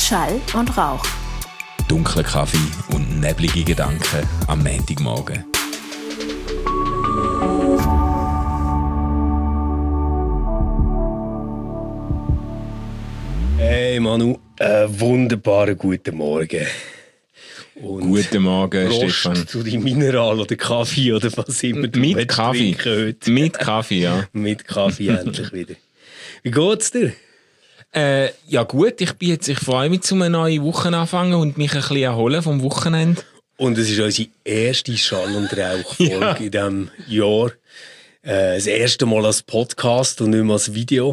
Schall und Rauch. Dunkler Kaffee und neblige Gedanken am Montagmorgen. Hey Manu, wunderbaren guten Morgen. Und Guten Morgen, Prost Stefan. zu deinem Mineral oder Kaffee oder was immer du Mit Kaffee. heute. Mit Kaffee, ja. Mit Kaffee endlich wieder. Wie geht's dir? Ja gut, ich freue mich, zum eine neue Woche anfangen und mich ein bisschen erholen vom Wochenende. Und es ist unsere erste Schall- und Rauch-Folge in diesem Jahr. Das erste Mal als Podcast und nicht mehr als Video.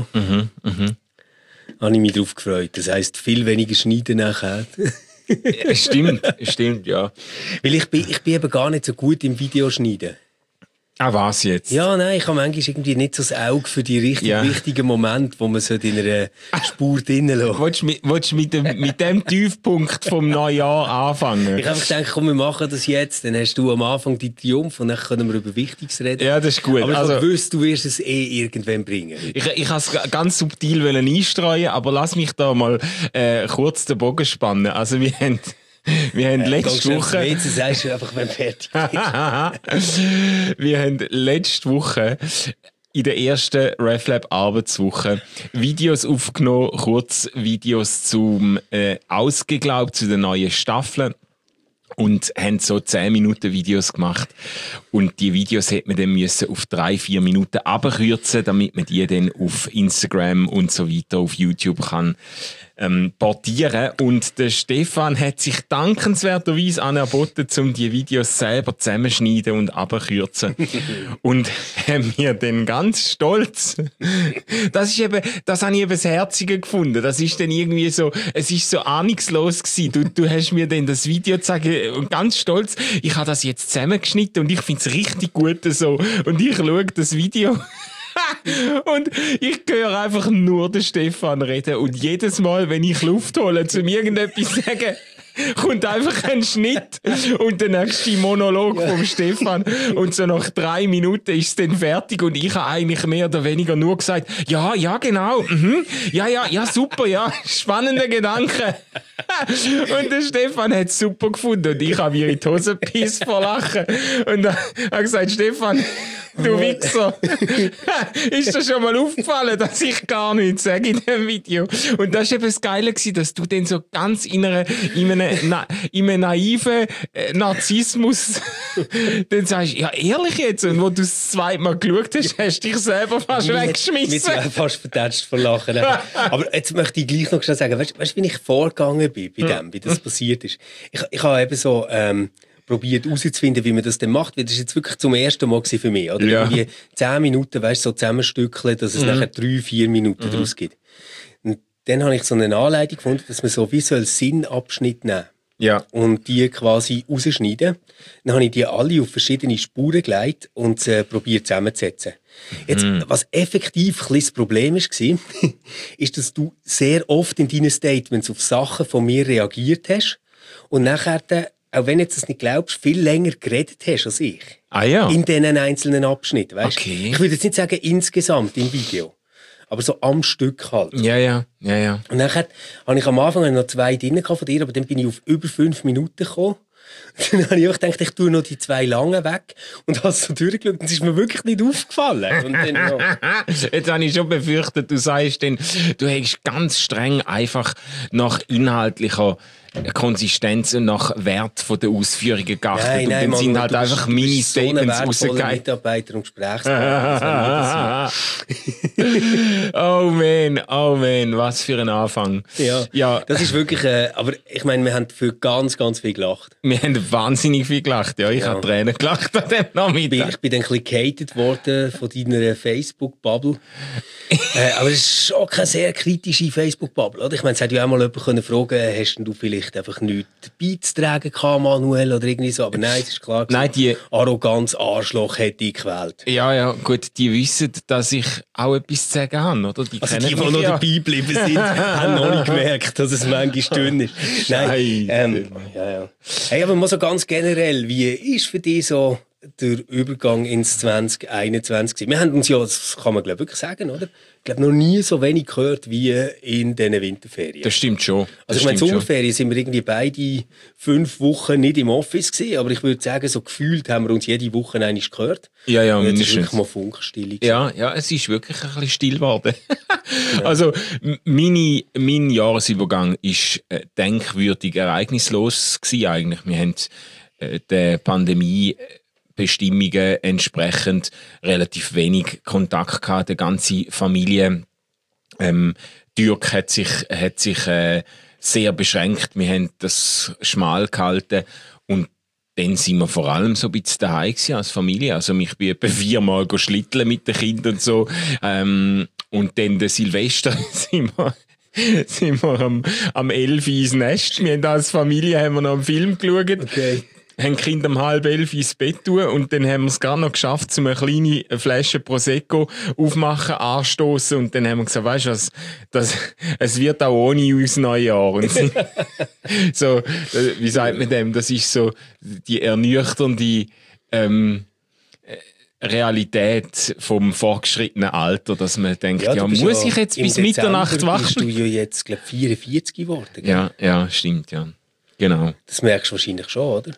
Habe ich mich darauf gefreut. Das heisst, viel weniger schneiden nachher. Stimmt, ja. Weil ich bin eben gar nicht so gut im Videoschneiden. Ah, was jetzt? Ja, nein, ich habe manchmal irgendwie nicht so das Auge für die richtig wichtigen Momente, wo man so in einer Spur drinnen lässt. Willst du mit dem Tiefpunkt vom Neujahr anfangen? Ich habe gedacht, komm, wir machen das jetzt. Dann hast du am Anfang die Triumph und dann können wir über Wichtiges reden. Ja, das ist gut. Aber ich also, wusste, du wirst es irgendwann bringen. Ich habe es ganz subtil einstreuen, aber lass mich da mal kurz den Bogen spannen. Also wir haben letzte Woche... Jetzt sagst du einfach, wenn fertig bist. Wir haben letzte Woche in der ersten RefLab Arbeitswoche Videos aufgenommen, Kurzvideos zum Ausgeglaubt, zu den neuen Staffeln. Und haben so 10 Minuten Videos gemacht. Und die Videos hätte man dann müssen auf 3-4 Minuten abkürzen, damit man die dann auf Instagram und so weiter, auf YouTube kann portieren. Und der Stefan hat sich dankenswerterweise anerboten, um die Videos selber zusammenschneiden und abkürzen. Und haben wir dann ganz stolz. Das habe ich eben das Herzige gefunden. Das ist dann irgendwie so, es ist so ahnungslos gewesen. Du hast mir dann das Video gezeigt und ganz stolz, ich habe das jetzt zusammengeschnitten und ich finde es richtig gut so. Und ich schaue das Video und ich höre einfach nur den Stefan reden. Und jedes Mal, wenn ich Luft hole, um irgendetwas zu sagen, kommt einfach ein Schnitt und der nächste Monolog vom Stefan. Und so nach 3 Minuten ist es dann fertig und ich habe eigentlich mehr oder weniger nur gesagt, ja, genau, ja, super, ja, spannender Gedanke. Und der Stefan hat es super gefunden und ich habe mir in die Hose gepisst vor Lachen. Und dann habe gesagt, Stefan, du Wichser, ist dir schon mal aufgefallen, dass ich gar nichts sage in dem Video? Und das war eben das Geile, dass du dann so ganz in einem naiven Narzissmus dann sagst, ja ehrlich jetzt, und wo du das zweite Mal geschaut hast, hast du dich selber fast weggeschmissen. Mit fast vertätscht vor Lachen. Aber jetzt möchte ich gleich noch schnell sagen, weißt du, wie ich vorgegangen bin bei dem, wie das passiert ist? Ich habe eben so probiert herauszufinden, wie man das denn macht, weil das ist jetzt wirklich zum ersten Mal für mich, oder? Ja. Irgendwie 10 Minuten, weißt du, so zusammenstückeln, dass es nachher 3-4 Minuten daraus gibt. Und dann habe ich so eine Anleitung gefunden, dass man so visuell Sinnabschnitt nehmen. Ja. Und die quasi rausschneiden. Dann habe ich die alle auf verschiedene Spuren gelegt und probiert zusammenzusetzen. Jetzt, was effektiv ein bisschen das Problem war, ist, dass du sehr oft in deinen Statements auf Sachen von mir reagiert hast und nachher, auch wenn du jetzt das nicht glaubst, viel länger geredet hast als ich. Ah ja. In diesen einzelnen Abschnitten, weißt? Okay. Ich würde jetzt nicht sagen insgesamt im Video, aber so am Stück halt. Ja. Und nachher habe ich am Anfang noch 2 drin von dir, aber dann bin ich auf über 5 Minuten gekommen. Dann habe ich auch gedacht, ich tue noch die 2 langen weg und habe so durchgeschaut und es ist mir wirklich nicht aufgefallen. Und dann, ja. Jetzt habe ich schon befürchtet, du sagst dann, du hättest ganz streng einfach nach inhaltlicher Konsistenz und nach Wert von der Ausführungen geachtet. Nein, und dann Mann, sind halt einfach meine Statements rausgegangen. Mitarbeiter und Gesprächspartner. Oh man, was für ein Anfang. Ja, das ist wirklich, aber ich meine, wir haben für ganz, ganz viel gelacht. Wir haben wahnsinnig viel gelacht, ja. Ich habe Tränen gelacht an dem Nachmittag. Ich bin dann ein bisschen gehatet worden von deiner Facebook-Bubble. Aber es ist schon keine sehr kritische Facebook-Bubble, oder? Ich meine, es hätte ja auch mal jemand fragen können, hast du vielleicht einfach nichts beizutragen gehabt, Manuel, oder irgendwie so. Aber nein, es ist klar gewesen, Nein, die Arroganz, Arschloch hätte ich gewählt. Ja, gut, die wissen, dass ich auch etwas zu sagen habe, oder? Die noch dabei geblieben sind, haben noch nicht gemerkt, dass es manchmal dünn ist. Nein, ja. Hey, aber mal so ganz generell, wie ist für dich so der Übergang ins 2021 gewesen. Wir haben uns ja, das kann man glaube wirklich sagen, oder? Ich glaube, noch nie so wenig gehört wie in diesen Winterferien. Das stimmt schon. Also ich meine, Sommerferien sind wir irgendwie beide 5 Wochen nicht im Office gewesen, aber ich würde sagen, so gefühlt haben wir uns jede Woche einmal gehört. Ja, und jetzt ist mindestens. wirklich mal Funkstille. Ja, es ist wirklich ein bisschen still geworden. Also, mein Jahresübergang war denkwürdig ereignislos gewesen eigentlich. Wir haben der Pandemiebestimmungen entsprechend relativ wenig Kontakt gehabt. Die ganze Familie Dirk hat sich sehr beschränkt. Wir haben das schmal gehalten und dann sind wir vor allem so ein bisschen daheim gewesen als Familie. Also ich bin etwa 4-mal schlitteln mit den Kindern und so. Und dann der Silvester sind wir am 11 ins Nest. Wir haben als Familie noch einen Film geschaut. Okay. Haben die Kinder um 10:30 ins Bett tun und dann haben wir es gar noch geschafft, eine kleine Flasche Prosecco aufmachen, anstoßen und dann haben wir gesagt, weißt du, es wird auch ohne uns Neujahr. Und so, wie sagt man dem? Das ist so die ernüchternde Realität vom fortgeschrittenen Alter, dass man denkt, ja muss ich jetzt bis Mitternacht wach? Bist du ja jetzt, glaube ich, 44 geworden. Gell? Ja, stimmt, ja. Genau. Das merkst du wahrscheinlich schon, oder?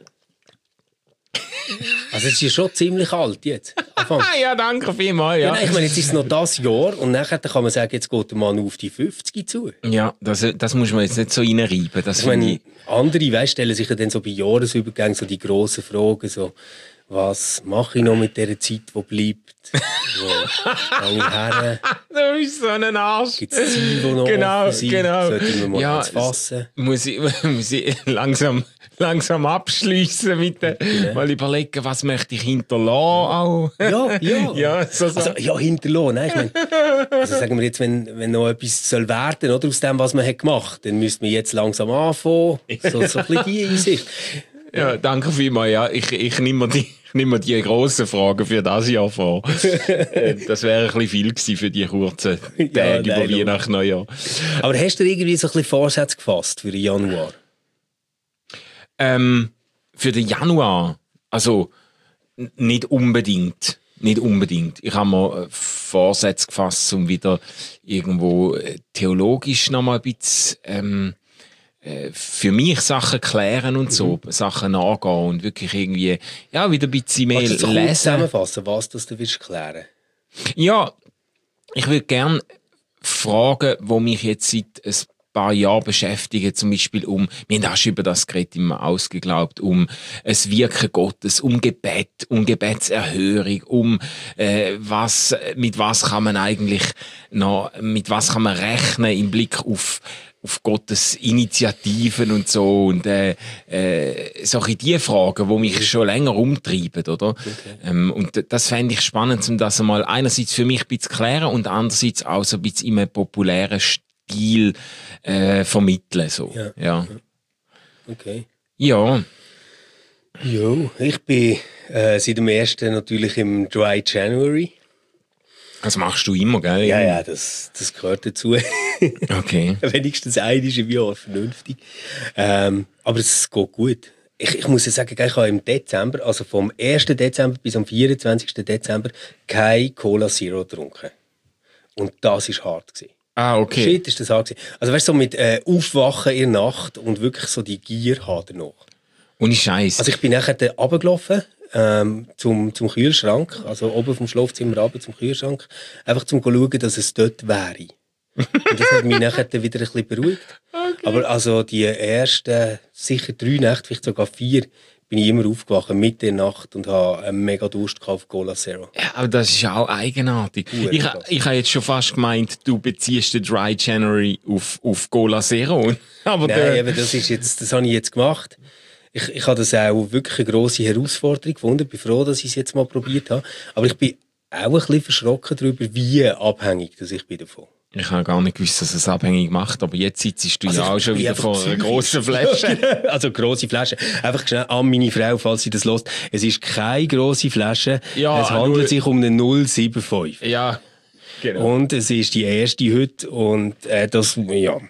Also es ist ja schon ziemlich alt jetzt. Ja, danke vielmals. Ja. Ja, ich meine, jetzt ist es noch das Jahr und nachher kann man sagen, jetzt geht der Mann auf die 50 zu. Ja, das muss man jetzt nicht so reinreiben. Ich meine, andere stellen sich ja dann so bei Jahresübergängen so die grossen Fragen, so, was mache ich noch mit dieser Zeit, die bleibt? Wo gehe ich her? Du bist so ein Arsch. Gibt es Ziele, die noch offen sind? Sollte man mal fassen? Muss ich langsam abschliessen mit mal überlegen, was möchte ich hinterlassen auch. Ja. So. Also, hinterlassen. Nein, ich meine, also sagen wir jetzt, wenn noch etwas soll werden, oder, aus dem, was man hat gemacht, dann müsste man jetzt langsam anfangen. So ein bisschen die Einsicht. Ja, danke vielmals. Ja, ich nehme mir die grossen Fragen für das Jahr vor. Das wäre ein bisschen viel gewesen für die kurzen Tage über Weihnachten, Neujahr. Aber hast du irgendwie so ein bisschen Vorsätze gefasst für den Januar? Für den Januar? Also, nicht unbedingt. Ich habe mir Vorsätze gefasst, um wieder irgendwo theologisch noch mal ein bisschen für mich Sachen klären und so, Sachen angehen und wirklich irgendwie, ja, wieder ein bisschen mehr lesen. Kannst du zusammenfassen, was das du willst klären? Ja, ich würde gerne Fragen, die mich jetzt seit ein paar Jahren beschäftigen, zum Beispiel wir haben auch schon über das geredet, immer ausgeglaubt, das Wirken Gottes, Gebet, Gebetserhörung, mit was kann man eigentlich mit was kann man rechnen im Blick auf Gottes Initiativen und so und solche die Fragen, die mich schon länger umtreiben, oder? Okay. Und das fände ich spannend, um das einmal einerseits für mich ein bisschen zu klären und andererseits auch so ein bisschen in einem populären Stil vermitteln, so. Ja. Okay. Ja. Jo, ich bin seit dem 1. natürlich im Dry January. Das machst du immer, gell? Ja, das gehört dazu. Okay. Wenigstens einmal im Jahr, vernünftig. Aber es geht gut. Ich muss ja sagen, ich habe im Dezember, also vom 1. Dezember bis am 24. Dezember, keine Cola Zero getrunken. Und das war hart gewesen. Ah, okay. Shit, ist das hart gewesen. Also weißt du, so mit Aufwachen in der Nacht und wirklich so die Gier haben danach. Ohne Scheiß. Also ich bin nachher runtergelaufen zum Kühlschrank, also oben vom Schlafzimmer runter zum Kühlschrank, einfach zum zu schauen, dass es dort wäre. Und das hat mich nachher wieder ein bisschen beruhigt. Okay. Aber also die ersten sicher 3 Nächte, vielleicht sogar 4, bin ich immer aufgewacht, Mitte der Nacht und habe einen mega Durst auf Cola Zero. Ja, aber das ist ja auch eigenartig. Ich habe jetzt schon fast gemeint, du beziehst den Dry January auf Cola Zero. Aber nein, aber das habe ich jetzt gemacht. Ich habe das auch wirklich eine grosse Herausforderung gefunden. Ich bin froh, dass ich es jetzt mal probiert habe. Aber ich bin auch ein bisschen verschrocken darüber, wie abhängig dass ich bin davon. Ich habe gar nicht gewusst, dass es abhängig macht, aber jetzt sitzt du ja auch schon wieder vor einer grossen Flasche. Also grosse Flasche. Einfach schnell an meine Frau, falls sie das hört. Es ist keine grosse Flasche. Ja, es handelt sich um eine 075. Ja, genau. Und es ist die erste heute und das, ja.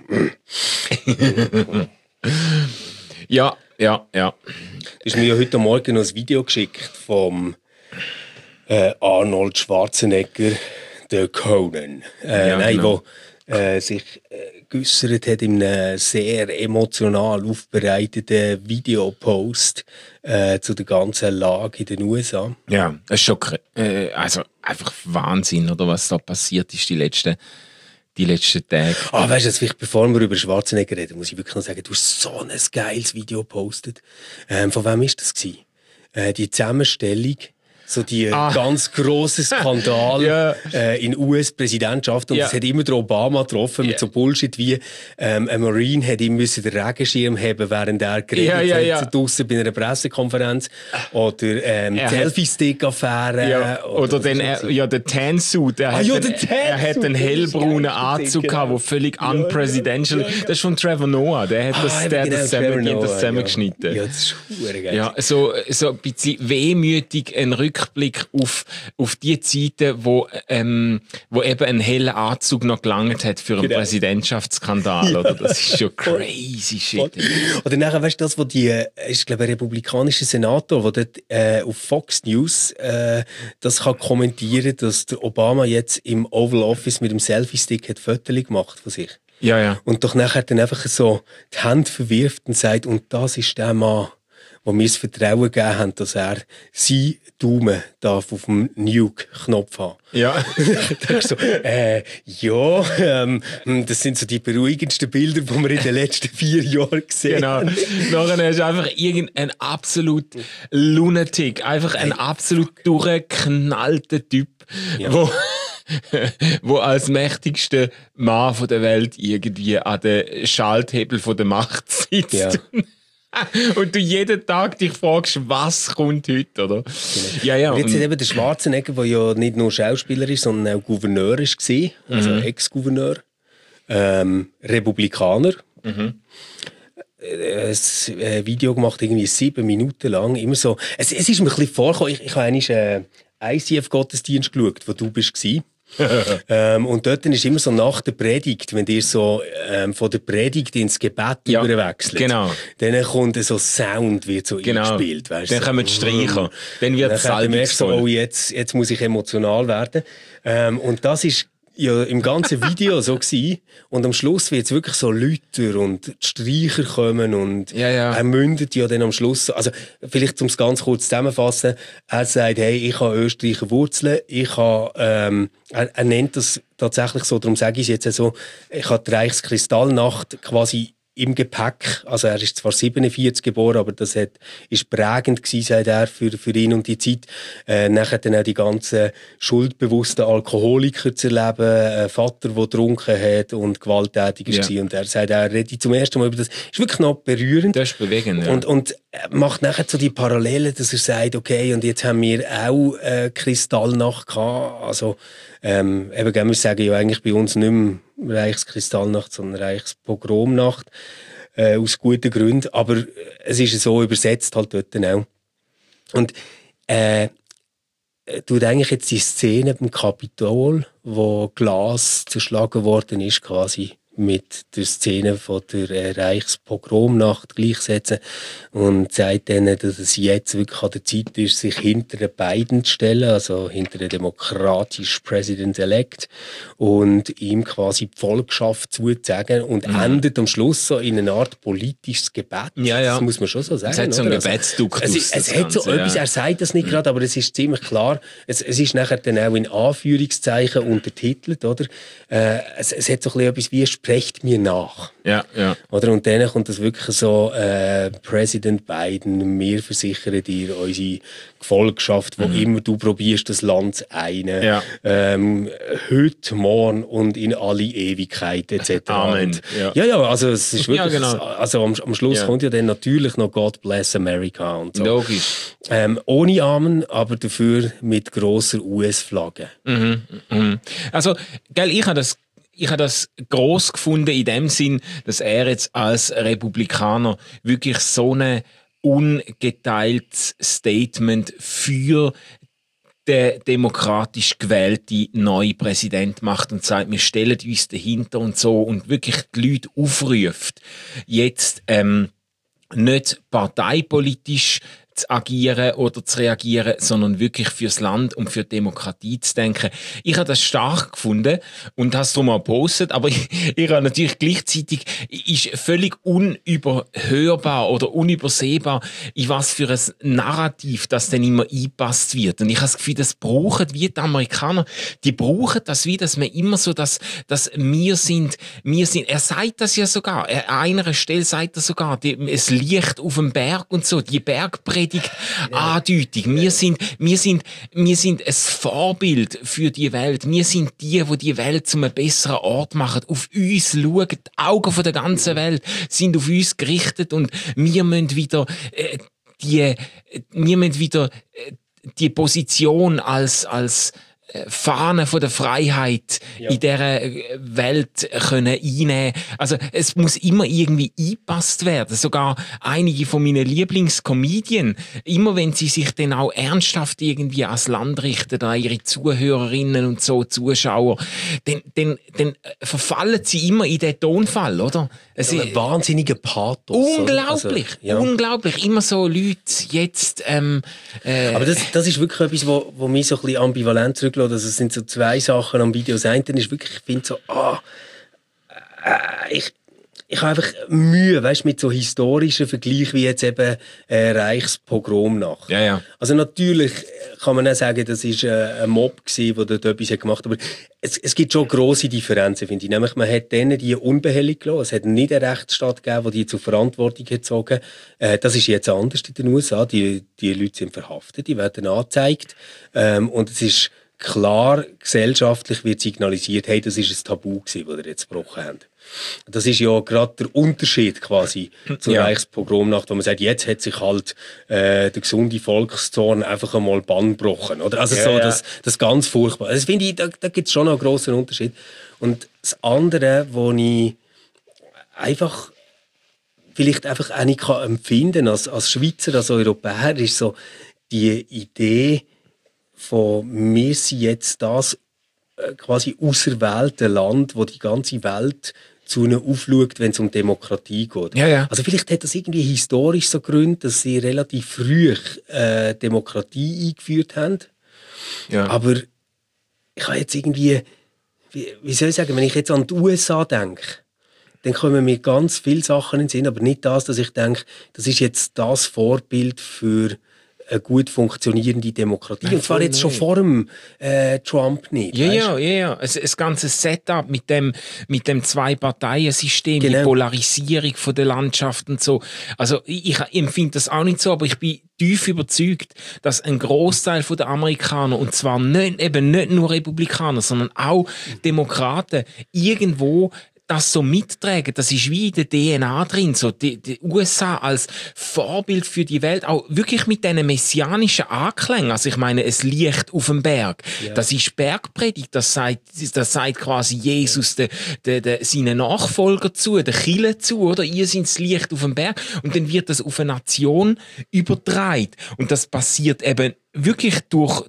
Ja. Du hast mir ja heute Morgen noch ein Video geschickt vom Arnold Schwarzenegger, der Conan. Genau. Wo sich geäussert hat in einem sehr emotional aufbereiteten Videopost zu der ganzen Lage in den USA. Ja, das ist schon also einfach Wahnsinn, oder was da passiert ist die letzten Tage. Weißt du, vielleicht bevor wir über Schwarzenegger reden, muss ich wirklich noch sagen, du hast so ein geiles Video gepostet. Von wem war das gewesen? Die Zusammenstellung, so die ganz grossen Skandal in US-Präsidentschaft. Und es hat immer der Obama getroffen mit so Bullshit wie ein Marine hat ihm müssen den Regenschirm haben, während er geredet hat draussen bei einer Pressekonferenz. Oder die Selfie-Stick-Affäre. Oder der Tan-Suit. Er hat einen hellbraunen Anzug gehabt, der völlig unpresidential. Das ist von Trevor Noah. Der hat das zusammengeschnitten. Ja, das ist verdammt geil. Ja, so ein bisschen wehmütig ein Rückblick auf die Zeiten, wo eben ein heller Anzug noch gelangt hat für einen Präsidentschaftsskandal. Oder? Das ist schon crazy shit. Oder nachher, weißt du, das, wo ist, glaube ich, ein republikanischer Senator, der dort auf Fox News das kann kommentieren, dass der Obama jetzt im Oval Office mit dem Selfie-Stick hat Fotos gemacht von sich. Ja. Und doch nachher dann einfach so die Hände verwirft und sagt, und das ist der Mann, wo mir das Vertrauen gegeben haben, dass er seinen Daumen darf auf dem Nuke-Knopf haben. Ja. Da so, das sind so die beruhigendsten Bilder, die wir in den letzten 4 Jahren gesehen haben. Genau. Nachher ist einfach irgendein absolut Lunatic, einfach ein absolut durchgeknallter Typ, wo als mächtigster Mann von der Welt irgendwie an den Schalthebel von der Macht sitzt. Ja. Und du jeden Tag dich fragst, was kommt heute, oder? Genau. Ja. Und jetzt hat eben der Schwarzenegger, der ja nicht nur Schauspieler ist, sondern auch Gouverneur war, also Ex-Gouverneur, Republikaner. Ein Video gemacht, irgendwie 7 Minuten lang, immer so. Es ist mir ein bisschen vorgekommen, ich habe einen ICF-Gottesdienst geschaut, wo du warst. Und dort ist immer so nach der Predigt, wenn ihr so von der Predigt ins Gebet überwechselt, genau. Dann kommt so Sound, wird so eingespielt. Weißt, dann kommen die Streicher. Dann wird es so, jetzt muss ich emotional werden. Und das ist ja im ganzen Video so gewesen. Und am Schluss wird es wirklich so lauter und die Streicher kommen und er mündet ja dann am Schluss. Also vielleicht, um es ganz kurz zusammenzufassen, er sagt, hey, ich habe Österreicher Wurzeln, er nennt das tatsächlich so, darum sage ich es jetzt so, ich habe die Reichskristallnacht quasi im Gepäck. Also er ist zwar 47 geboren, aber das ist prägend gewesen, sagt er, für ihn und die Zeit. Nachher dann auch die ganzen schuldbewussten Alkoholiker zu erleben, ein Vater, der getrunken hat und gewalttätig war. Und er sagt, er redet zum ersten Mal über das. Ist wirklich noch berührend. Das ist bewegend, ja. Und macht nachher so die Parallelen, dass er sagt, okay, und jetzt haben wir auch Kristallnacht gehabt. Also eben, wir sagen ja eigentlich bei uns nicht mehr Reichskristallnacht, sondern Reichspogromnacht, aus guten Gründen. Aber es ist so übersetzt halt dort auch. Und tut eigentlich jetzt die Szene beim Kapitol, wo Glas zerschlagen worden ist, quasi mit der Szene von der Reichspogromnacht gleichsetzen und sagt denen, dass es jetzt wirklich an der Zeit ist, sich hinter den beiden zu stellen, also hinter den demokratischen President-elect und ihm quasi die Volkschaft zuzusagen und endet am Schluss so in eine Art politisches Gebet. Ja. Das muss man schon so sagen. Es hat so einen Gebetsduktus. Es hat so etwas, er sagt das nicht gerade, aber es ist ziemlich klar. Es ist nachher dann auch in Anführungszeichen untertitelt, oder? Es hat so ein bisschen etwas wie «Sprecht mir nach». Ja. Oder? Und dann kommt das wirklich so, Präsident Biden, wir versichern dir unsere Gefolgschaft, wo immer du probierst, das Land zu einen. Ja. Heute, morgen und in alle Ewigkeit etc. Amen. Und, ja, also es ist wirklich, genau. also am Schluss kommt ja dann natürlich noch God bless America und so. Logisch. Ohne Amen, aber dafür mit grosser US-Flagge. Also, gell, ich habe das gross gefunden in dem Sinn, dass er jetzt als Republikaner wirklich so ein ungeteiltes Statement für den demokratisch gewählte neue Präsident macht und sagt, wir stellen uns dahinter und so und wirklich die Leute aufruft, jetzt nicht parteipolitisch zu agieren oder zu reagieren, sondern wirklich fürs Land und für die Demokratie zu denken. Ich habe das stark gefunden und habe es darum auch gepostet, aber ich habe natürlich gleichzeitig ist völlig unüberhörbar oder unübersehbar, in was für ein Narrativ das dann immer eingepasst wird. Und ich habe das Gefühl, das brauchen wie die Amerikaner, die brauchen das wie, dass man immer so, dass wir sind, er sagt das ja sogar, an einer Stelle sagt er sogar, es Licht auf dem Berg und so, die Bergpredigt andeutig. Wir sind ein Vorbild für die Welt. Wir sind die Welt zu einem besseren Ort machen. Auf uns schauen, die Augen von der ganzen Welt sind auf uns gerichtet und wir müssen wieder die Position als Fahne von der Freiheit in dieser Welt können einnehmen. Also es muss immer irgendwie eingepasst werden. Sogar einige von meinen Lieblingscomedien, immer wenn sie sich dann auch ernsthaft irgendwie ans Land richten, an ihre Zuhörerinnen und so, Zuschauer, dann verfallen sie immer in den Tonfall, oder? Ein wahnsinniger Pathos. Unglaublich, unglaublich. Immer so Leute jetzt... Aber das ist wirklich etwas, wo mich so ein bisschen ambivalent zurücklässt. Also es sind so zwei Sachen am Video. Das eine ist wirklich, ich finde so, ich habe einfach Mühe, weißt, mit so historischen Vergleichen wie jetzt eben Reichspogromnacht. Ja. Also natürlich kann man auch sagen, das war ein Mob gewesen, der dort etwas gemacht hat. Aber es gibt schon grosse Differenzen, finde ich. Nämlich, man hat denen die unbehelligt gelassen. Es hat nicht einen Rechtsstaat gegeben, der die zur Verantwortung gezogen hat. Das ist jetzt anders in den USA. Die Leute sind verhaftet, die werden angezeigt. Und es ist klar, gesellschaftlich wird signalisiert, hey, das ist ein Tabu gewesen, das wir jetzt gebrochen haben. Das ist ja gerade der Unterschied quasi zur Reichspogromnacht, wo man sagt, jetzt hat sich halt der gesunde Volkszorn einfach einmal Bann gebrochen. Oder? Also das ganz furchtbar. Das finde ich, da gibt es schon einen grossen Unterschied. Und das andere, wo ich einfach vielleicht einfach auch nicht empfinden kann, als Schweizer, als Europäer, ist so die Idee von wir sind jetzt das quasi auserwählte Land, wo die ganze Welt zu ihnen aufschaut, wenn es um Demokratie geht. Ja. Also vielleicht hat das irgendwie historisch so Gründe, dass sie relativ früh Demokratie eingeführt haben. Ja. Aber ich habe jetzt irgendwie, wie soll ich sagen, wenn ich jetzt an die USA denke, dann kommen mir ganz viele Sachen in den Sinn, aber nicht das, dass ich denke, das ist jetzt das Vorbild für eine gut funktionierende Demokratie. Nein, und zwar jetzt schon vor dem Trump nicht. Ja. Das ganze Setup mit dem Zwei-Parteien-System, Genau. Die Polarisierung von der Landschaft und so. Also ich empfinde das auch nicht so, aber ich bin tief überzeugt, dass ein Großteil der Amerikaner, und zwar nicht nur Republikaner, sondern auch Demokraten, irgendwo das so mittragen, das ist wie in der DNA drin, so die USA als Vorbild für die Welt, auch wirklich mit diesen messianischen Anklängen. Also ich meine, es Licht auf dem Berg. Ja. Das ist Bergpredigt, das sagt quasi Jesus seinen Nachfolger zu, der Kirche zu, oder? Ihr seid das Licht auf dem Berg. Und dann wird das auf eine Nation übertragen. Und das passiert eben wirklich durch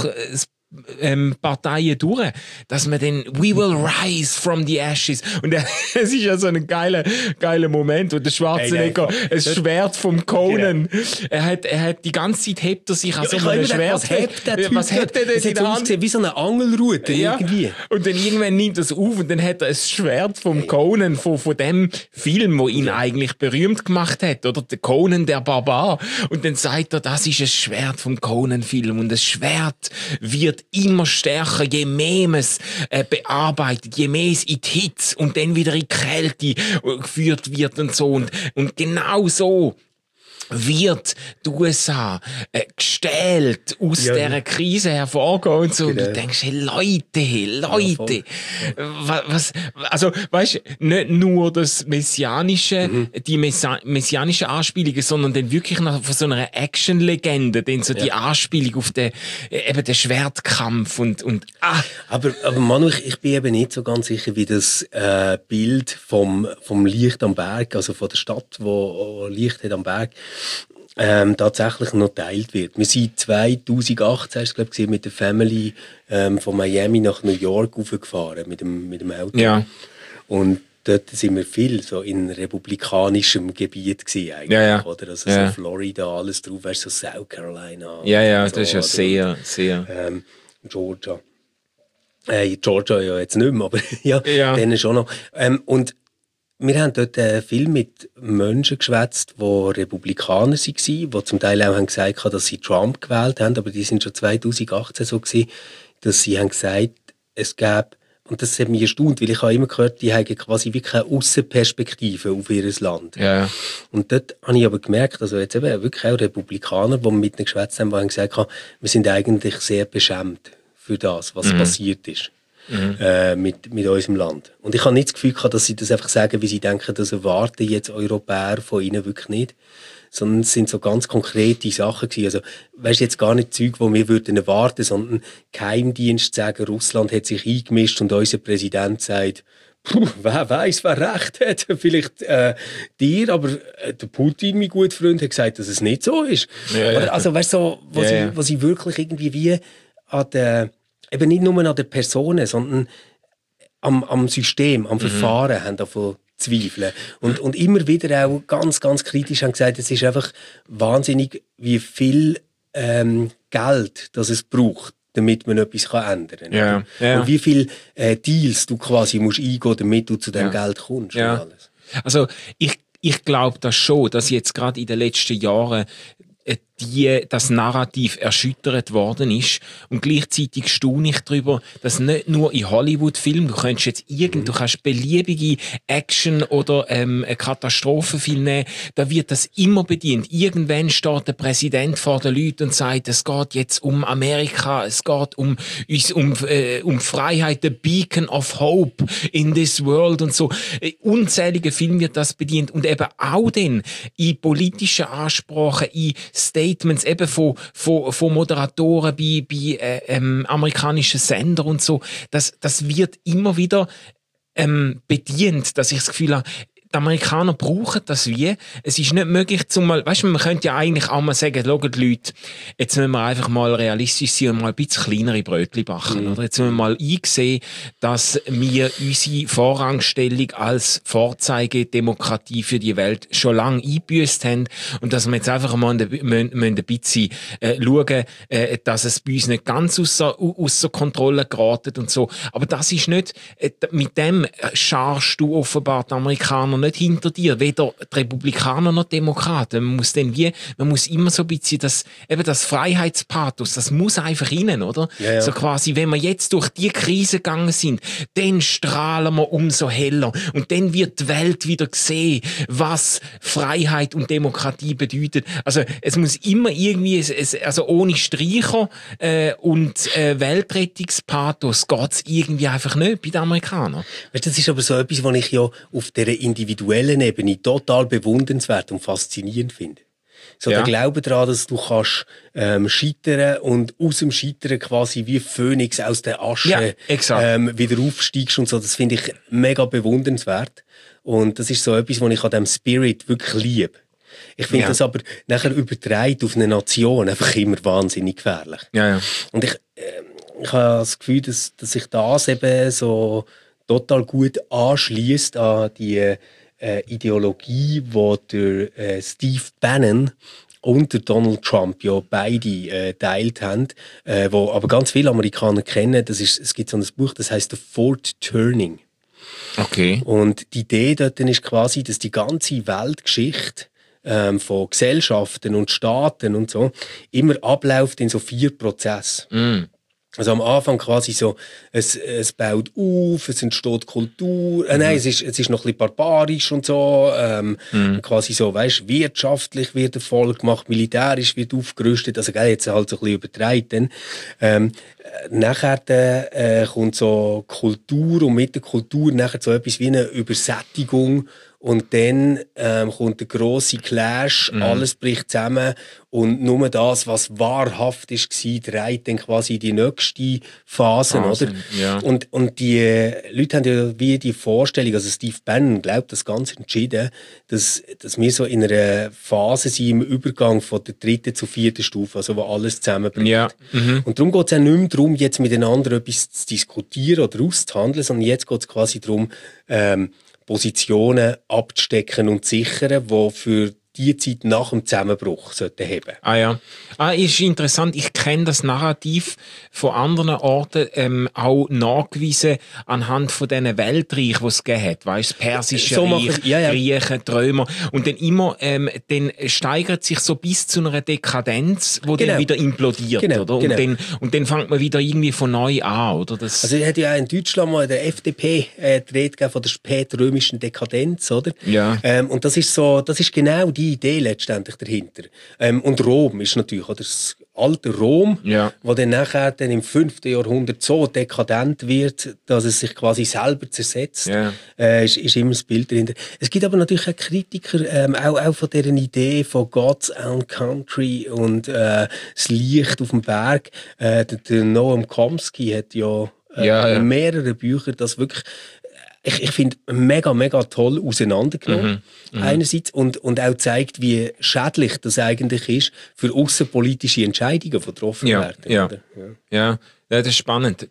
Parteien durch, dass man dann «We will rise from the ashes». Und es ist ja so ein geiler Moment, wo der Schwarzenegger ein Schwert vom Conan, er hat die ganze Zeit hebt er sich an so einem Schwert. Was hebt er denn in der Hand? Wie so eine Angelrute irgendwie. Und dann irgendwann nimmt er es auf und dann hat er ein Schwert vom Conan, von dem Film, wo ihn eigentlich berühmt gemacht hat, oder? Der Conan, der Barbar. Und dann sagt er, das ist ein Schwert vom Conan-Film und das Schwert wird immer stärker, je mehr man es bearbeitet, je mehr es in die Hitze und dann wieder in die Kälte geführt wird und so. Und genau so wird die USA gestählt aus dieser Krise hervorgehen und so. Genau. Und du denkst, hey, Leute, was, also, weißt, nicht nur das Messianische, die messianische Anspielungen, sondern dann wirklich nach von so einer Action-Legende, dann so die Anspielung auf den Schwertkampf und Aber Manu, ich bin eben nicht so ganz sicher, wie das Bild vom Licht am Berg, also von der Stadt, wo Licht hat am Berg, tatsächlich noch geteilt wird. Wir sind 2018, glaube ich, mit der Family von Miami nach New York raufgefahren mit dem Auto. Ja. Und dort sind wir viel so in republikanischem Gebiet gewesen, eigentlich, Ja. oder? Also so Florida, alles drauf, weißt du, so South Carolina. Ja, so, das ist ja sehr, sehr... Georgia. Georgia ja jetzt nicht mehr, aber ja, dann schon noch. Und wir haben dort viel mit Menschen geschwätzt, die Republikaner waren, die zum Teil auch haben gesagt haben, dass sie Trump gewählt haben, aber die sind schon 2018 so gewesen, dass sie haben gesagt, es gäbe, und das hat mich erstaunt, weil ich habe immer gehört, die haben quasi wirklich eine Aussenperspektive auf ihr Land. Ja. Und dort habe ich aber gemerkt, also jetzt eben wirklich auch Republikaner, die mit ihnen geschwätzt haben, die haben gesagt haben, wir sind eigentlich sehr beschämt für das, was passiert ist. Mit unserem Land. Und ich habe nicht das Gefühl gehabt, dass sie das einfach sagen, wie sie denken, das erwarten jetzt Europäer von ihnen wirklich nicht. Sondern es sind so ganz konkrete Sachen gewesen. Also, weißt du, jetzt gar nicht Zeug, die wir würden erwarten, sondern Geheimdienst sagen, Russland hat sich eingemischt und unser Präsident sagt, wer weiß, wer recht hat. Vielleicht dir, aber der Putin, mein guter Freund, hat gesagt, dass es nicht so ist. Ja. Also, weißt du, so, was ich wirklich irgendwie wie an der, eben nicht nur an den Personen, sondern am System, am Verfahren haben davon zweifeln. Und immer wieder auch ganz, ganz kritisch haben gesagt, es ist einfach wahnsinnig, wie viel Geld das es braucht, damit man etwas ändern kann. Ja. Und wie viele Deals du quasi musst eingehen, damit du zu dem Geld kommst. Und alles. Also ich glaube das schon, dass jetzt gerade in den letzten Jahren das Narrativ erschüttert worden ist. Und gleichzeitig staune ich darüber, dass nicht nur in Hollywood-Filmen, du kannst beliebige Action- oder Katastrophenfilme nehmen, da wird das immer bedient. Irgendwann steht der Präsident vor den Leuten und sagt, es geht jetzt um Amerika, es geht um Freiheit, the beacon of hope in this world und so. Unzählige Filme wird das bedient und eben auch dann in politischen Ansprachen, in Statements eben von Moderatoren bei amerikanischen Sendern und so. Das wird immer wieder bedient, dass ich das Gefühl habe, die Amerikaner brauchen das wie. Es ist nicht möglich, weißt du, man könnte ja eigentlich auch mal sagen, schaut Leute, jetzt müssen wir einfach mal realistisch sein und mal ein bisschen kleinere Brötchen backen. Oder? Jetzt müssen wir mal einsehen, dass wir unsere Vorrangstellung als Vorzeigedemokratie für die Welt schon lange eingebüßt haben und dass wir jetzt einfach mal ein bisschen schauen, dass es bei uns nicht ganz ausser Kontrolle geraten und so. Aber das ist nicht, mit dem scharst du offenbar die Amerikaner nicht hinter dir, weder die Republikaner noch die Demokraten. Man muss immer so ein bisschen das Freiheitspathos, das muss einfach rein, oder? Ja. So quasi, wenn wir jetzt durch die Krise gegangen sind, dann strahlen wir umso heller und dann wird die Welt wieder sehen, was Freiheit und Demokratie bedeutet. Also es muss immer irgendwie, also ohne Streicher und Weltrettungspathos geht es irgendwie einfach nicht bei den Amerikanern. Weißt, das ist aber so etwas, was ich ja auf der individuellen Ebene total bewundernswert und faszinierend finde. So der Glaube daran, dass du kannst scheitern und aus dem Scheitern quasi wie Phönix aus der Asche wieder aufsteigst und so, das finde ich mega bewundernswert. Und das ist so etwas, was ich an diesem Spirit wirklich liebe. Ich finde das aber nachher übertragen auf eine Nation einfach immer wahnsinnig gefährlich. Ja. Und ich habe das Gefühl, dass sich das eben so total gut anschließt an die Ideologie, die der Steve Bannon und der Donald Trump ja beide teilt haben, wo aber ganz viele Amerikaner kennen. Es gibt so ein Buch, das heißt The Fourth Turning. Okay. Und die Idee dort ist quasi, dass die ganze Weltgeschichte von Gesellschaften und Staaten und so immer abläuft in so 4 Prozessen. Also am Anfang quasi so, es baut auf, es entsteht Kultur, nein, es ist noch ein bisschen barbarisch und so, quasi so, weißt, wirtschaftlich wird Erfolg gemacht, militärisch wird aufgerüstet, also jetzt halt so ein bisschen übertreibt. Nachher kommt so Kultur und mit der Kultur nachher so etwas wie eine Übersättigung. Und dann kommt der grosse Clash, alles bricht zusammen und nur das, was wahrhaft war, dreht dann quasi die nächste Phase, oder? Ja. Und die Leute haben ja wie die Vorstellung, also Steve Bannon glaubt das ganz entschieden, dass wir so in einer Phase sind im Übergang von der 3. zur 4. Stufe, also wo alles zusammenbricht. Ja. Und darum geht es auch nicht mehr darum, jetzt miteinander etwas zu diskutieren oder auszuhandeln, sondern jetzt geht es quasi darum, Positionen abzustecken und zu sichern, die für die Zeit nach dem Zusammenbruch sollten haben. Ah ja. Ist interessant. Ich kenne das Narrativ von anderen Orten auch nachgewiesen anhand von diesen Weltreichen, die es gegeben hat. Weißt, das Persische Reich, Griechen, die Römer. Und dann immer, dann steigert sich so bis zu einer Dekadenz, wo dann wieder implodiert, oder? Und dann fängt man wieder irgendwie von neu an, oder? Das also, es hat ja auch in Deutschland mal in der FDP die Rede gegeben von der spätrömischen Dekadenz, oder? Ja. Und das ist genau die Idee letztendlich dahinter. Und Rom ist natürlich, oder das alte Rom, wo dann nachher dann im 5. Jahrhundert so dekadent wird, dass es sich quasi selber zersetzt, ist immer das Bild dahinter. Es gibt aber natürlich auch Kritiker, auch von dieser Idee von God's Own Country und das Licht auf dem Berg. Der Noam Chomsky hat mehrere Bücher, das wirklich ich finde, mega, mega toll auseinandergenommen. Einerseits und auch zeigt, wie schädlich das eigentlich ist für außenpolitische Entscheidungen, die getroffen werden. Ja, das ist spannend.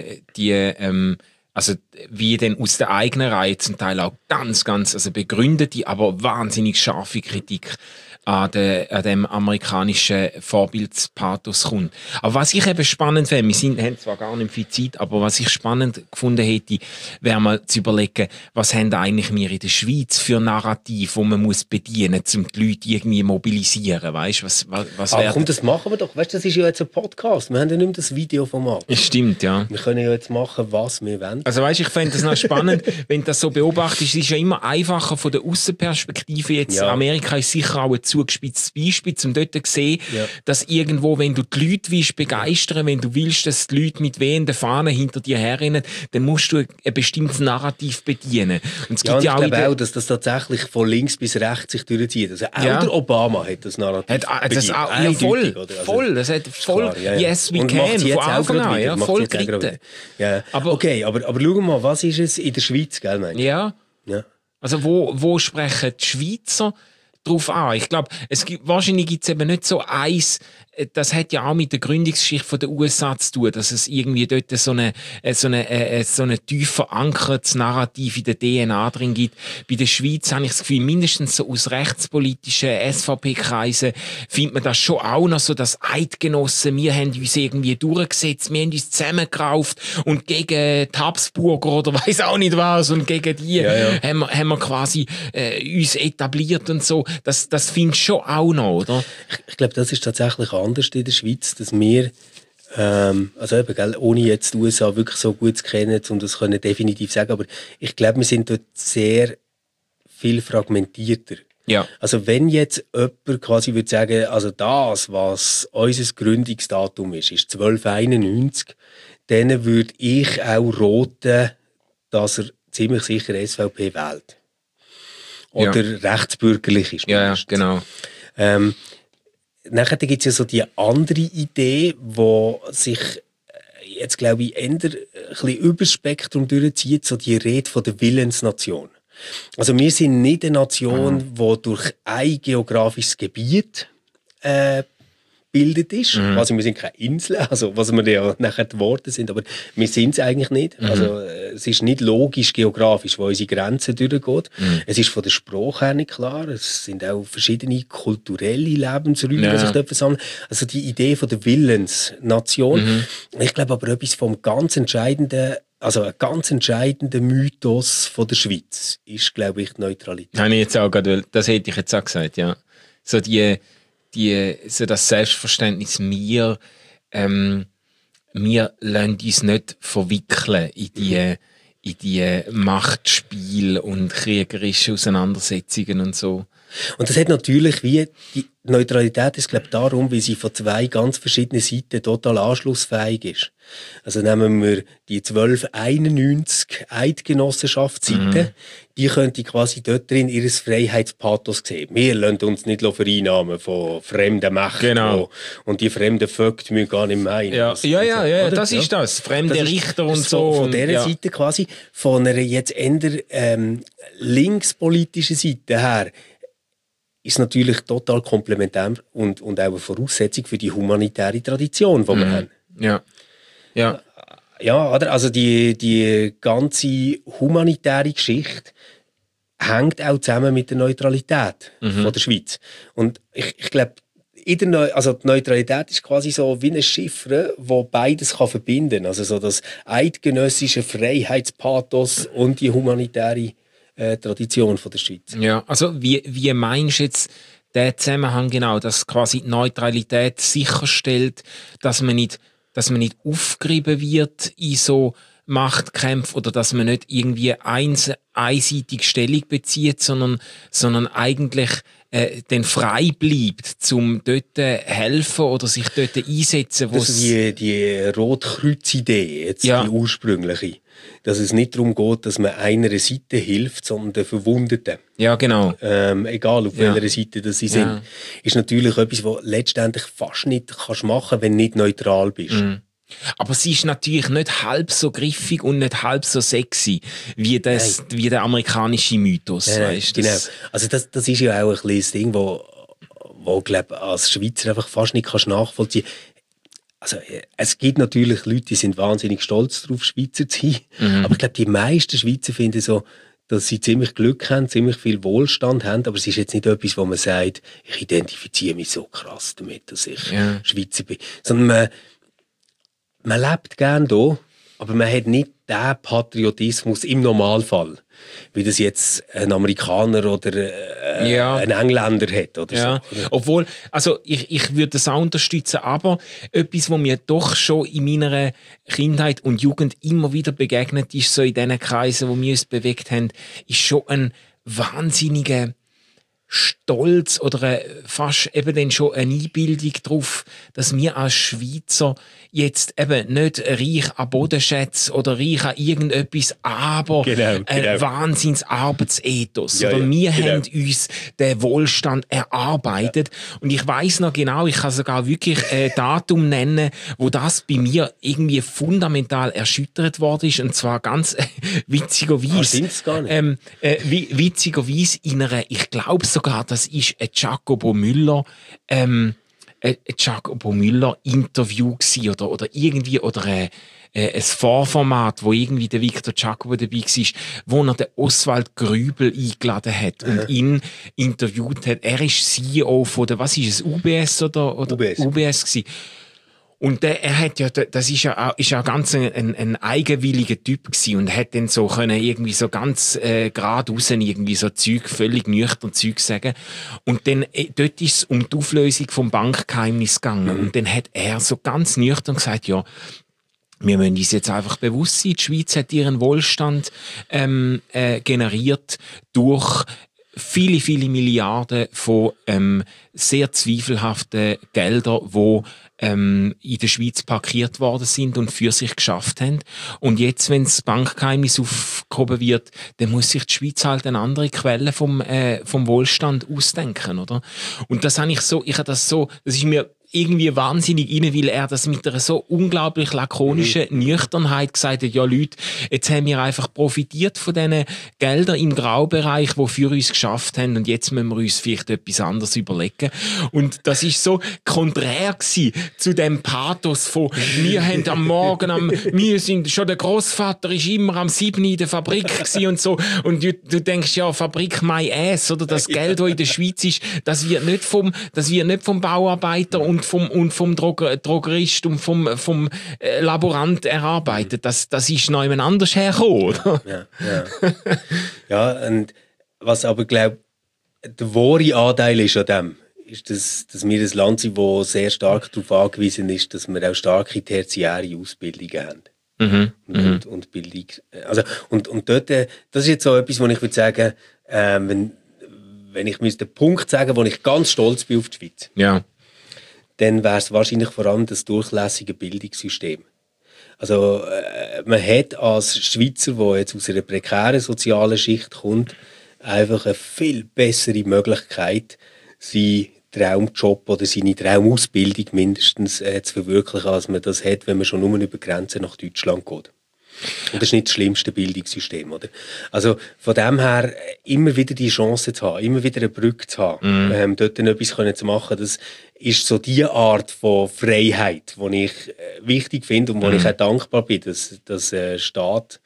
Also wie denn aus der eigenen Reihe zum Teil auch ganz, also begründete, aber wahnsinnig scharfe Kritik an dem amerikanischen Vorbildspathos kommt. Aber was ich eben spannend finde, haben zwar gar nicht viel Zeit, aber was ich spannend gefunden hätte, wäre mal zu überlegen, was haben eigentlich wir in der Schweiz für Narrativ, wo man muss bedienen, um die Leute irgendwie mobilisieren, weißt? Was komm, das machen wir doch. Weißt, das ist ja jetzt ein Podcast. Wir haben ja nicht mehr das Videoformat. Stimmt, ja. Wir können ja jetzt machen, was wir wollen. Also weißt, ich fände das noch spannend, wenn du das so beobachtest. Es ist ja immer einfacher von der Aussenperspektive jetzt. Amerika ist sicher auch ein zugespitztes Beispiel, um dort zu sehen, dass irgendwo, wenn du die Leute willst begeistern, wenn du willst, dass die Leute mit wehenden Fahnen hinter dir herrennen, dann musst du ein bestimmtes Narrativ bedienen. Und es gibt ich glaube auch, dass das tatsächlich von links bis rechts sich durchzieht. Also auch der Obama hat das Narrativ bedient. Voll. Das hat voll Yes, we can. Von Anfang an, voll geritten. Aber schauen wir mal, was ist es in der Schweiz, gell, meinst du? Ja. Also wo sprechen die Schweizer drauf an? Ich glaube, wahrscheinlich gibt es eben nicht so eins, das hat ja auch mit der Gründungsgeschichte der USA zu tun, dass es irgendwie dort so eine tief verankertes Narrativ in der DNA drin gibt. Bei der Schweiz habe ich das Gefühl, mindestens so aus rechtspolitischen SVP-Kreisen findet man das schon auch noch so, dass Eidgenossen, wir haben uns irgendwie durchgesetzt, wir haben uns zusammengerauft und gegen die Habsburger oder weiss auch nicht was und gegen die haben wir quasi uns etabliert und so. Das findest du schon auch noch, oder? Ich glaube, das ist tatsächlich anders in der Schweiz, dass wir, also eben, gell, ohne jetzt die USA wirklich so gut zu kennen, um das können definitiv sagen, aber ich glaube, wir sind dort sehr viel fragmentierter. Ja. Also wenn jetzt jemand quasi würde sagen, also das, was unser Gründungsdatum ist 1291, dann würde ich auch roten, dass er ziemlich sicher SVP wählt. Oder rechtsbürgerlich ist. Ja, genau. Nachher gibt es ja so die andere Idee, die sich jetzt, glaube ich, eher ein bisschen über das Spektrum durchzieht, so die Rede von der Willensnation. Also wir sind nicht eine Nation, die durch ein geografisches Gebiet bildet ist. Also wir sind keine Insel, also was wir ja nachher geworden sind, aber wir sind es eigentlich nicht. Also es ist nicht logisch geografisch, wo unsere Grenze durchgeht. Es ist von der Sprache her nicht klar. Es sind auch verschiedene kulturelle Lebensräume, die sich dort versammeln. Also die Idee von der Willensnation. Ich glaube aber etwas vom ganz entscheidenden, also ein ganz entscheidender Mythos von der Schweiz ist, glaube ich, die Neutralität. Habe ich jetzt auch gerade, das hätte ich jetzt auch gesagt, ja. So so das Selbstverständnis, wir lassen uns nicht verwickeln in die Machtspiele und kriegerische Auseinandersetzungen und so. Und das hat natürlich wie die Neutralität ist, glaube ich, darum, weil sie von zwei ganz verschiedenen Seiten total anschlussfähig ist. Also nehmen wir die 1291 Eidgenossenschaftsseite, die könnte quasi dort drin ihres Freiheitspathos sehen. Wir lassen uns nicht vereinnahmen von fremden Mächten. Und die fremden Vögte müssen gar nicht meinen. Ja, das ist das. Fremde Richter und so. Von dieser Seite quasi, von einer jetzt eher linkspolitischen Seite her, ist natürlich total komplementär und auch eine Voraussetzung für die humanitäre Tradition, die wir haben. Ja, oder? Also die ganze humanitäre Geschichte hängt auch zusammen mit der Neutralität von der Schweiz. Und ich glaube, die Neutralität ist quasi so wie ein Chiffre, wo beides kann verbinden kann. Also so das eidgenössische Freiheitspathos und die humanitäre Tradition von der Schweiz. Ja, also wie meinst du jetzt den Zusammenhang genau, dass quasi die Neutralität sicherstellt, dass man nicht aufgerieben wird in so Machtkämpfe oder dass man nicht irgendwie einseitig Stellung bezieht, sondern eigentlich dann frei bleibt, um dort helfen oder sich dort einsetzen. Das ist die Rotkreuz-Idee, jetzt die ursprüngliche. Dass es nicht darum geht, dass man einer Seite hilft, sondern den Verwundeten. Ja, genau. Egal auf welcher Seite das sie sind. Ist natürlich etwas, was letztendlich fast nicht kannst machen, wenn du nicht neutral bist. Aber sie ist natürlich nicht halb so griffig und nicht halb so sexy wie der amerikanische Mythos. Weißt, genau. Also das ist ja auch ein kleines Ding, wo glaub, als Schweizer einfach fast nicht kannst nachvollziehen. Also es gibt natürlich Leute, die sind wahnsinnig stolz darauf, Schweizer zu sein. Aber ich glaube, die meisten Schweizer finden so, dass sie ziemlich Glück haben, ziemlich viel Wohlstand haben, aber es ist jetzt nicht etwas, wo man sagt, ich identifiziere mich so krass damit, dass ich Schweizer bin. Sondern man lebt gerne hier, aber man hat nicht den Patriotismus im Normalfall, wie das jetzt ein Amerikaner oder ein Engländer hat. Oder so. Obwohl, also ich würde das auch unterstützen, aber etwas, was mir doch schon in meiner Kindheit und Jugend immer wieder begegnet ist, so in diesen Kreisen, wo wir uns bewegt haben, ist schon ein wahnsinniger Stolz oder fast eben dann schon eine Einbildung darauf, dass wir als Schweizer jetzt eben nicht reich an Bodenschätzen oder reich an irgendetwas, aber ein Wahnsinns-Arbeitsethos. Wir haben uns den Wohlstand erarbeitet. Und ich weiss noch genau, ich kann sogar wirklich ein Datum nennen, wo das bei mir irgendwie fundamental erschüttert worden ist. Und zwar ganz witzigerweise. Witzigerweise in einer, ich glaube sogar, das ist ein Jacobo Müller Interview gsi oder irgendwie oder ein Vorformat, wo irgendwie der Victor Jacobo dabei war, wo er den Oswald Grübel eingeladen hat und ihn interviewt hat. Er ist CEO von der, was ist es, UBS oder UBS gsi. Und er hat ja, das ist ja ganz ein eigenwilliger Typ gewesen und hat dann so können irgendwie so ganz geradeaus irgendwie so Zeug, völlig nüchtern Zeug sagen. Und dann, dort ist es um die Auflösung vom Bankgeheimnis gegangen. Und dann hat er so ganz nüchtern gesagt, ja, wir müssen uns jetzt einfach bewusst sein, die Schweiz hat ihren Wohlstand generiert durch viele, viele Milliarden von sehr zweifelhaften Geldern, die in der Schweiz parkiert worden sind und für sich geschafft haben. Und jetzt, wenn das Bankgeheimnis aufgehoben wird, dann muss sich die Schweiz halt eine andere Quelle vom Wohlstand ausdenken, oder? Und das habe das ist mir irgendwie wahnsinnig rein, weil er das mit einer so unglaublich lakonischen Nüchternheit gesagt hat, ja Leute, jetzt haben wir einfach profitiert von diesen Geldern im Graubereich, die für uns geschafft haben und jetzt müssen wir uns vielleicht etwas anderes überlegen. Und das ist so konträr gewesen zu dem Pathos von, wir haben am Morgen, wir sind schon, der Grossvater ist immer am 7 in der Fabrik gewesen und so. Und du denkst, ja, Fabrik my ass, oder das Geld, das in der Schweiz ist, das wird nicht vom Bauarbeiter und vom Drogerist und vom Laborant erarbeitet. Das ist noch jemand anders hergekommen, oder? Ja, und was aber, glaube der wahre Anteil ist an dem, ist, dass wir ein Land sind, das sehr stark darauf angewiesen ist, dass wir auch starke tertiäre Ausbildungen haben. Und Bildung. Also, und dort, das ist jetzt so etwas, wo ich würde sagen, wenn ich den Punkt sagen müsste, wo ich ganz stolz bin auf die Schweiz. Ja. Dann wäre es wahrscheinlich vor allem das durchlässige Bildungssystem. Also man hat als Schweizer, der jetzt aus einer prekären sozialen Schicht kommt, einfach eine viel bessere Möglichkeit, seinen Traumjob oder seine Traumausbildung mindestens zu verwirklichen, als man das hat, wenn man schon nur über Grenzen nach Deutschland geht. Und das ist nicht das schlimmste Bildungssystem, oder? Also von dem her immer wieder die Chance zu haben, immer wieder eine Brücke zu haben, dort dann etwas zu machen, das ist so die Art von Freiheit, die ich wichtig finde und wo ich auch dankbar bin, dass Staat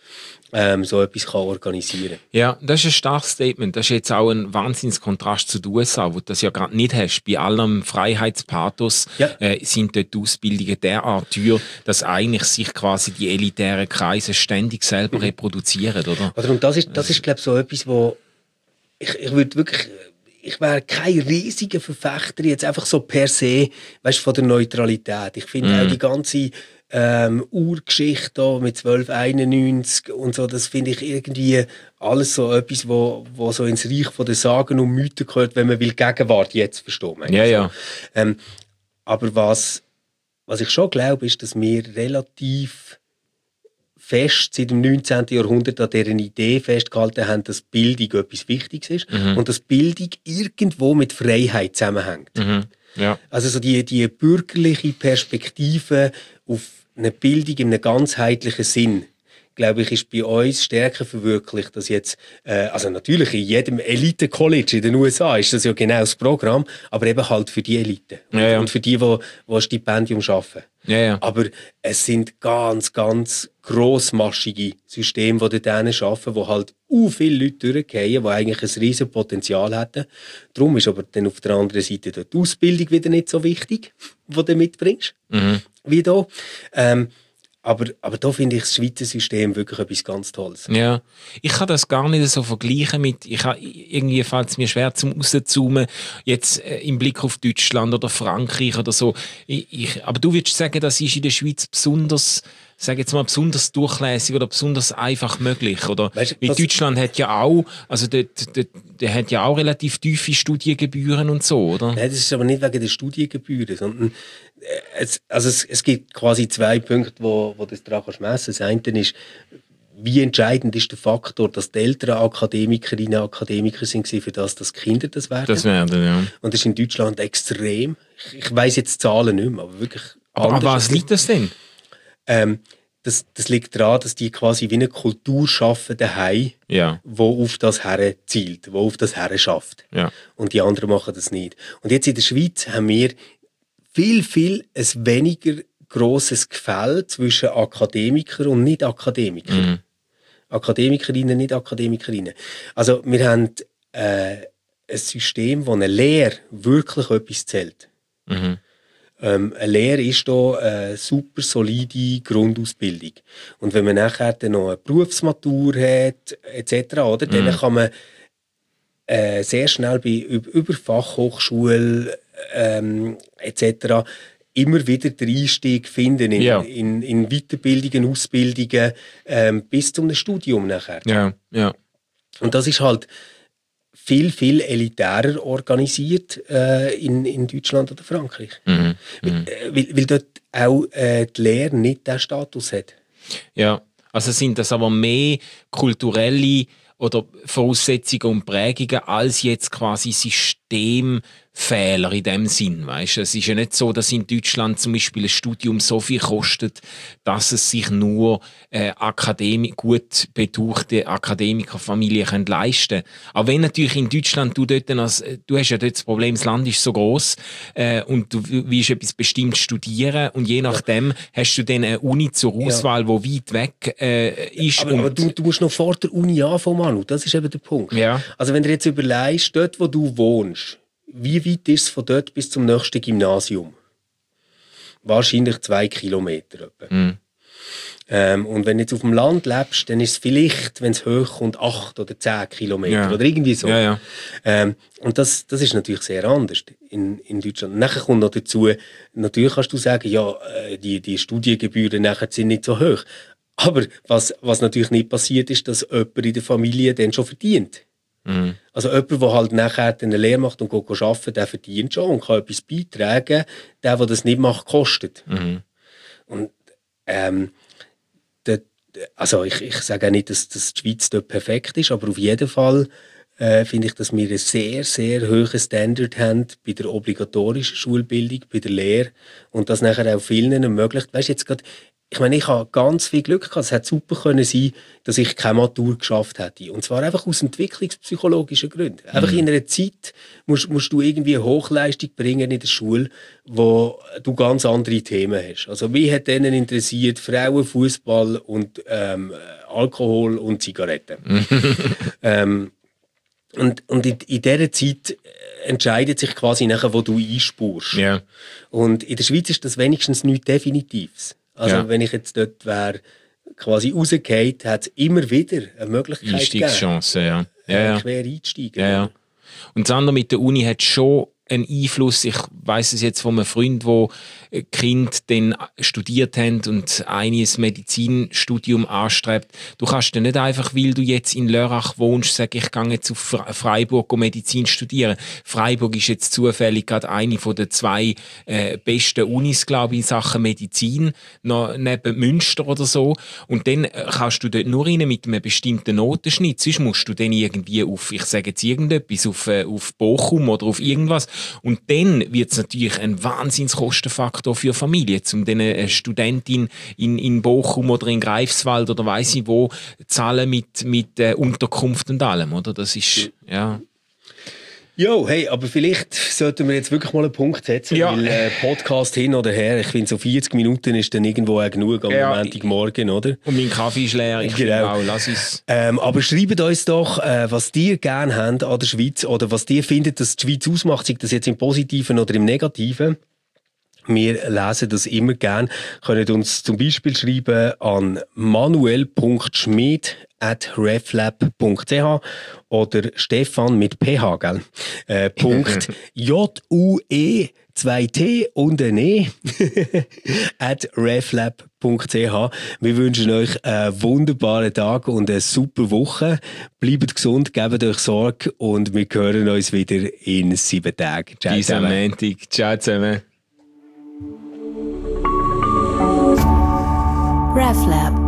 so etwas kann organisieren kann. Ja, das ist ein starkes Statement. Das ist jetzt auch ein Wahnsinnskontrast zu den USA, wo du das ja gerade nicht hast. Bei allem Freiheitspathos sind dort die Ausbildungen derart teuer, dass eigentlich sich quasi die elitären Kreise ständig selber reproduzieren, oder? Und das ist glaube ich, so etwas, wo ich würde wirklich... Ich wäre kein riesiger Verfechter jetzt einfach so per se, weißt, von der Neutralität. Ich finde auch die ganze Urgeschichte mit 1291 und so, das finde ich irgendwie alles so etwas, wo so ins Reich von den Sagen und Mythen gehört, wenn man will Gegenwart jetzt verstehen. Ja. Aber was ich schon glaube, ist, dass wir relativ fest seit dem 19. Jahrhundert an dieser Idee festgehalten haben, dass Bildung etwas Wichtiges ist und dass Bildung irgendwo mit Freiheit zusammenhängt. Ja. Also so die bürgerliche Perspektive auf eine Bildung in einem ganzheitlichen Sinn, glaube ich, ist bei uns stärker verwirklicht, dass jetzt, also natürlich in jedem Elite-College in den USA ist das ja genau das Programm, aber eben halt für die Elite und für die ein Stipendium schaffen. Ja. Aber es sind ganz, ganz grossmaschige Systeme, die dort arbeiten, wo halt viele Leute durchgehen, die eigentlich ein riesen Potenzial hätten. Darum ist aber dann auf der anderen Seite die Ausbildung wieder nicht so wichtig, die du mitbringst, wie hier. Aber da finde ich das Schweizer System wirklich etwas ganz Tolles. Ja, ich kann das gar nicht so vergleichen mit, irgendwie fällt es mir schwer zum rauszoomen, jetzt im Blick auf Deutschland oder Frankreich oder so. Aber du würdest sagen, das ist in der Schweiz besonders durchlässig oder besonders einfach möglich, oder? Weißt du, weil Deutschland hat ja auch, also der hat ja auch relativ tiefe Studiengebühren und so, oder? Nein, das ist aber nicht wegen der Studiengebühren, sondern es gibt quasi zwei Punkte, wo das daran messen kannst. Das eine ist, wie entscheidend ist der Faktor, dass die älteren Akademikerinnen und Akademiker sind für das, dass die Kinder das werden. Ja. Und das ist in Deutschland extrem. Ich weiss jetzt die Zahlen nicht mehr, aber wirklich. Aber was liegt das denn? Das liegt daran, dass die quasi wie eine Kultur schaffen daheim, wo auf das her zielt, wo auf das her schafft. Ja. Und die anderen machen das nicht. Und jetzt in der Schweiz haben wir viel ein weniger grosses Gefälle zwischen Akademikern und Nicht-Akademikern. Akademikerinnen, Nicht-Akademikerinnen. Also wir haben ein System, wo eine Lehre wirklich etwas zählt. Eine Lehre ist hier eine super solide Grundausbildung. Und wenn man nachher dann noch eine Berufsmatur hat, etc., oder, dann kann man sehr schnell über Fachhochschule etc. immer wieder den Einstieg finden in Weiterbildungen, Ausbildungen bis zum Studium nachher. Ja. Und das ist halt viel elitärer organisiert in Deutschland oder Frankreich. Weil dort auch die Lehre nicht diesen Status hat. Ja, also sind das aber mehr kulturelle oder Voraussetzungen und Prägungen als jetzt quasi Systemfehler in dem Sinn, weißt? Es ist ja nicht so, dass in Deutschland zum Beispiel ein Studium so viel kostet, dass es sich nur gut betuchte Akademikerfamilien leisten können. Auch wenn natürlich in Deutschland du hast ja dort das Problem, das Land ist so gross und du willst etwas bestimmt studieren und je nachdem hast du dann eine Uni zur Auswahl, die weit weg ist. Aber du musst noch vor der Uni anfangen, Manu. Das ist eben der Punkt. Ja. Also wenn du jetzt überlegst, dort wo du wohnst, wie weit ist es von dort bis zum nächsten Gymnasium? Wahrscheinlich 2 Kilometer. Und wenn du jetzt auf dem Land lebst, dann ist es vielleicht, wenn es hochkommt, 8 oder 10 Kilometer oder irgendwie so. Ja. Und das ist natürlich sehr anders in Deutschland. Nachher kommt noch dazu, natürlich kannst du sagen, ja, die Studiengebühren nachher sind nicht so hoch. Aber was natürlich nicht passiert, ist, dass jemand in der Familie dann schon verdient. Also jemand, der halt nachher eine Lehre macht und geht arbeiten, der verdient schon und kann etwas beitragen. Der das nicht macht, kostet. Und also ich sage auch nicht, dass die Schweiz dort perfekt ist, aber auf jeden Fall finde ich, dass wir einen sehr, sehr hohen Standard haben bei der obligatorischen Schulbildung, bei der Lehre und das nachher auch vielen ermöglicht. Weißt du, jetzt gerade ich meine, ich habe ganz viel Glück gehabt. Es hätte super können sein, dass ich keine Matur geschafft hätte. Und zwar einfach aus entwicklungspsychologischen Gründen. Einfach in einer Zeit musst du irgendwie eine Hochleistung bringen in der Schule, wo du ganz andere Themen hast. Also mich hat denen interessiert Frauen, Fußball und Alkohol und Zigaretten. Und in dieser Zeit entscheidet sich quasi nachher, wo du einspurst. Yeah. Und in der Schweiz ist das wenigstens nichts Definitives. Also wenn ich jetzt dort wäre, quasi rausgefallen, hat es immer wieder eine Möglichkeit Einstiegschancen, ja. Quer einsteigen. Ja. Und das andere mit der Uni hat schon einen Einfluss. Ich weiss es jetzt von einem Freund, wo Kind dann studiert haben und eines Medizinstudium anstrebt. Du kannst dann nicht einfach, weil du jetzt in Lörrach wohnst, sagen, ich gehe jetzt auf Freiburg Medizin studieren. Freiburg ist jetzt zufällig gerade eine von den 2 besten Unis, glaube ich, in Sachen Medizin, noch neben Münster oder so. Und dann kannst du dort nur rein mit einem bestimmten Notenschnitt. Sonst musst du dann irgendwie auf, ich sage jetzt irgendetwas, auf Bochum oder auf irgendwas. Und dann wird es natürlich ein Wahnsinnskostenfaktor für Familie, um eine Studentin in Bochum oder in Greifswald oder weiss ich wo zahlen mit Unterkunft und allem, oder? Das ist, ja. Jo, hey, aber vielleicht sollten wir jetzt wirklich mal einen Punkt setzen, weil Podcast hin oder her, ich finde so 40 Minuten ist dann irgendwo auch genug am Montagmorgen, oder? Und mein Kaffee ist leer, ich finde auch, lass uns. Aber schreibt uns doch, was ihr gerne habt an der Schweiz oder was ihr findet, dass die Schweiz ausmacht, sei das jetzt im Positiven oder im Negativen. Wir lesen das immer gern. Könnt uns zum Beispiel schreiben an manuel.schmid@reflab.ch oder Stefan mit PH, gell? .JUE 2T und ein E @reflab.ch. Wir wünschen euch einen wunderbaren Tag und eine super Woche. Bleibt gesund, gebt euch Sorge und wir hören uns wieder in 7 Tagen. Ciao zusammen. Ciao zusammen. RefLab